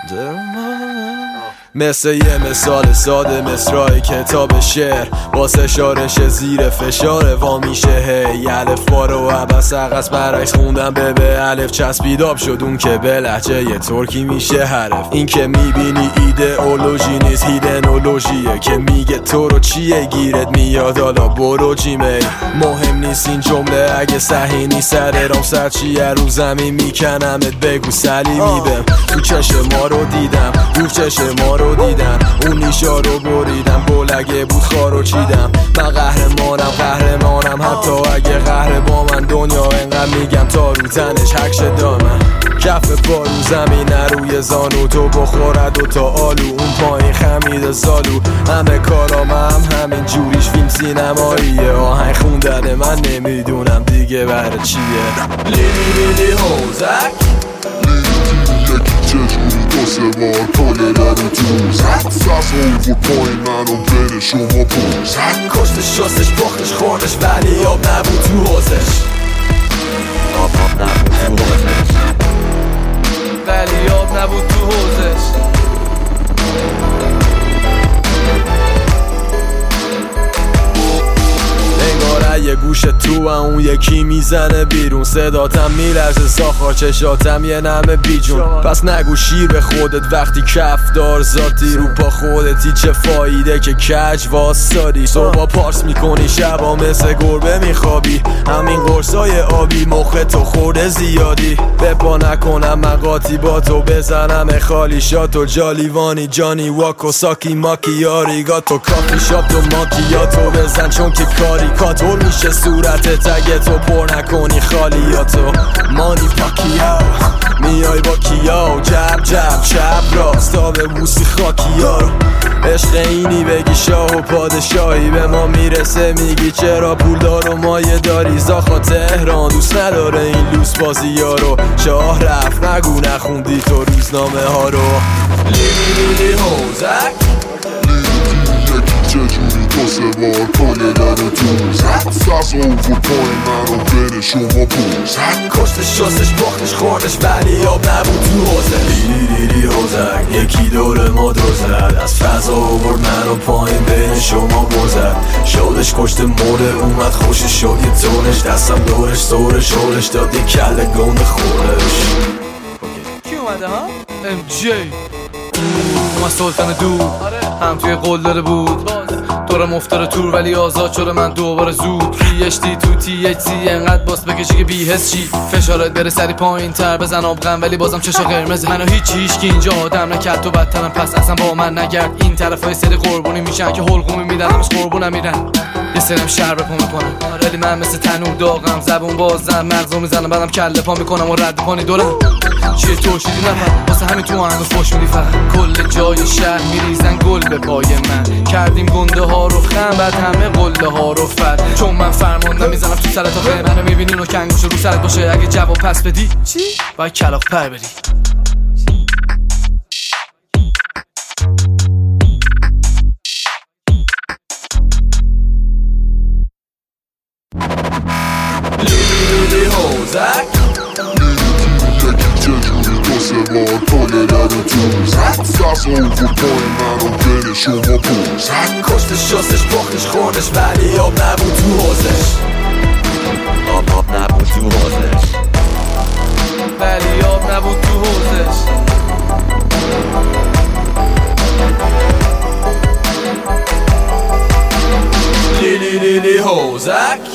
مثل یه مثال ساده مصرع کتاب شعر واسه شارش زیر فشار وا میشه هی الف با رو عبس عقص برعکس خوندم به الف چسبیداب شد اون که به لهجه یه ترکی میشه حرف. این که میبینی ایدئولوژی نیست هیدنولوژیه که میگه تو رو چیه گیرت میاد حالا برو جیمیل. مهم نیست این جمله اگه صحیح نیست سر رام سر چیه رو زمین میکنمت بگو سلیمی بهم. تو چشم ما رو دیدم رو چشم ما رو دیدم اون نیشا رو بریدم بلگه بود خارو چیدم. من قهرمانم حتی اگه قهر با من دنیا انقدر میگم تا رو تنش حکش دامن کف پا رو زمین روی زانو تو بخورد و تا آلو اون پایین خمید زالو همه کارام همین جوریش فیلم سینماییه آهنگ خوندن من نمیدونم دیگه برای چیه. لیلی هوزک چجوری دو سه بار پاله در تو زد ساس و پایین منو بره شما پوزد کشتش شستش بختش خوردش ولی آب نبود تو حوزش آب نبود تو حوزش ولی آب نبود تو حوزش. یه گوش تو اون یکی میزنه بیرون صداتم میلرزه ساخا چشاتم یه نمه بیجون. پس نگو شیر به خودت وقتی کفدار ذاتی رو پا خودتی چه فایده که کج واسادی صبح پارس میکنی شبا مثل گربه میخوابی همین قرصای آبی مخ تو خورده زیادی بپا نکنم مقاطی با تو بزنم خالی شات و جالیوانی جانی واکو ساکی ماکی آریگاتو کافی شاپ تو ماکیاتو بزن چون که کاری کاتور میشه صورت تگه تو پر نکنی خالیاتو مانی پاکیا میای با کیا جب جب چپ راست تا به بوسی خاکیا رو عشق اینی بگی شاه و پادشاهی به ما میرسه میگی چرا پول دار و مایه داری زاخا تهران دوست نداره این لوس بازی ها رو شاه رفت نگو نخوندی تو روزنامه ها رو. لیلی هوزک چجوری دو سه بار پاله در تو زد ساس و پایین منو بره شما پوزد کشتش شستش بختش خوردش ولی آب نبود تو حوزش. لیلی هوزک یکی دور ما دوزد از فضا آورد منو پایین بین شما گذد شودش کشت مرده اومد خوشش شد یه تونش دستم دورش سورش هولش داد یه کله گنده خورش. کی اومده ها؟ MJ اومد سلطان دور هم توی قول داره بود دورم افتاره تور ولی آزاد شده من دوباره زود پیشتی تو THC انقدر باس بکشی که بی‌حس چی فشارت بره سری پایین تر بزن آبغن ولی بازم چشا قرمز منو هیچ که اینجا آدم نکرد تو بدترم پس اصلا با من نگرد این طرفای سری قربونی میشن که حلقومی میدن همش قربونم میرن یه سرم شر بپا میکنم ولی من مثل تنور داغم زبون بازم مغزو میزنم بعدم کله پا میکنم و رد پانی دورم چیه تو شدی نفر واسه همین تو آهنگو فوش میدی فقط کل جای شهر میریزن گل به پای من کردیم گنده ها رو خم بعد همه قله ها رو فد چون من فرمانده میزنم تو سرت تا منو میبینی و کنگوش رو سرت باشه اگه جواب پس بدی چی؟ باید کلاق پر بدی. لیلی هوزک چجوری دو سه بار پاله در تو زد ساس و پایین منو بره شما پوزد کشتش شستش بختش خوردش ولی آب نبود تو حوزش آب نبود تو حوزش ولی آب نبود تو حوزش. لیلی هوزک